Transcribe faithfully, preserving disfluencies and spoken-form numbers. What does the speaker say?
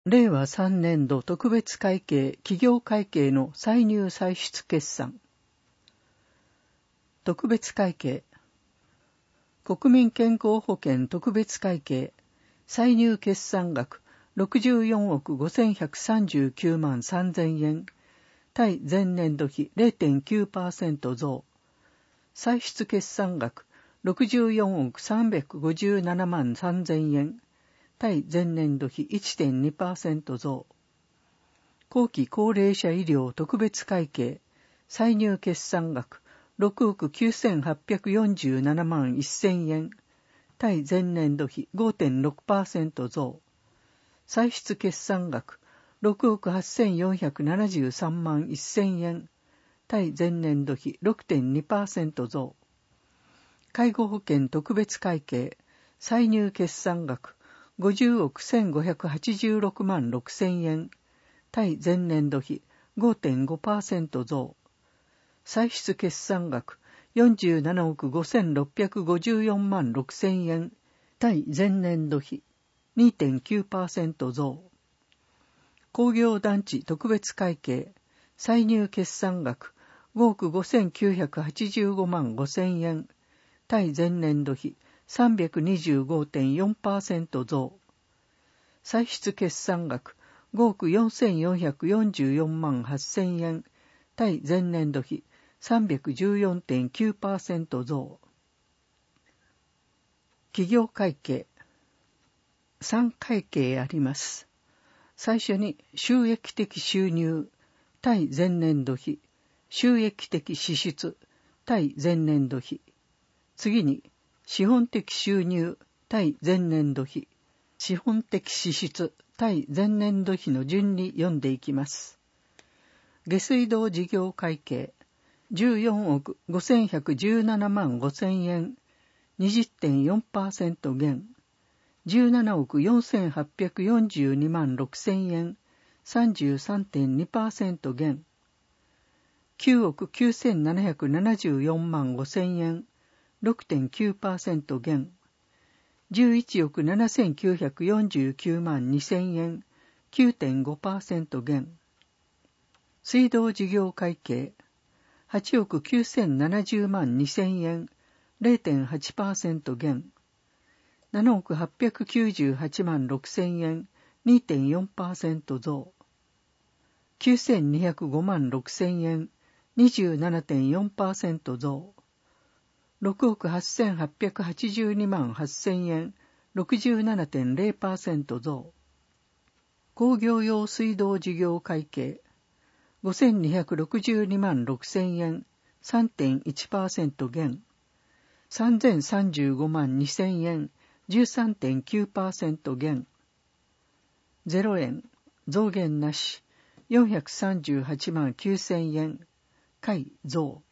れいわさんねんど特別会計企業会計の歳入歳出決算。特別会計国民健康保険特別会計歳入決算額ろくじゅうよんおくごせんひゃくさんじゅうきゅうまんさんぜんえん対前年度比 れいてんきゅうパーセント 増。歳出決算額ろくじゅうよんおくさんびゃくごじゅうななまんさんぜんえん対前年度比 いってんにパーセント 増。後期高齢者医療特別会計歳入決算額ろくおくきゅうせんはっぴゃくよんじゅうななまんせんえん対前年度比 ごてんろくパーセント 増。歳出決算額ろくおくはっせんよんひゃくななじゅうさんまんせんえん対前年度比 ろくてんにパーセント 増。介護保険特別会計歳入決算額ごじゅうおくせんごひゃくはちじゅうろくまんろくせんえん対前年度比 ごてんごパーセント 増。歳出決算額よんじゅうななおくごせんろっぴゃくごじゅうよんまんろくせんえん対前年度比 にてんきゅうパーセント 増。工業団地特別会計歳入決算額ごおくごせんきゅうひゃくはちじゅうごまんごせんえん対前年度比 さんびゃくにじゅうごてんよんパーセント 増。歳出決算額ごおくよんせんよんひゃくよんじゅうよんまんはっせんえん対前年度比 さんびゃくじゅうよんてんきゅうパーセント 増。企業会計さん会計あります。最初に収益的収入対前年度比収益的支出対前年度比。次に資本的収入対前年度比資本的支出対前年度比の順に読んでいきます。下水道事業会計じゅうよんおくごせんひゃくじゅうななまんごせんえん にじゅってんよんパーセント 減じゅうななおくよんせんはっぴゃくよんじゅうにまんろくせんえん さんじゅうさんてんにパーセント 減きゅうおくきゅうせんななひゃくななじゅうよんまんごせんえん ろくてんきゅうパーセント 減じゅういちおくななせんきゅうひゃくよんじゅうきゅうまんにせんえん きゅうてんごパーセント 減水道事業会計はちおくきゅうせんななじゅうまんにせんえん れいてんはちパーセント 減ななおくはっぴゃくきゅうじゅうはちまんろくせんえん にてんよんパーセント 増きゅうせんにひゃくごまんろくせんえん にじゅうななてんよんパーセント 増ろくおくはっせんはっぴゃくはちじゅうにまんはっせんえん ろくじゅうななてんれいパーセント 増工業用水道事業会計ごせんにひゃくろくじゅうにまんろくせんえん さんてんいちパーセント 減さんぜんさんじゅうごまんにせんえん じゅうさんてんきゅうパーセント 減ゼロえん増減なしよんひゃくさんじゅうはちまんきゅうせんえん下増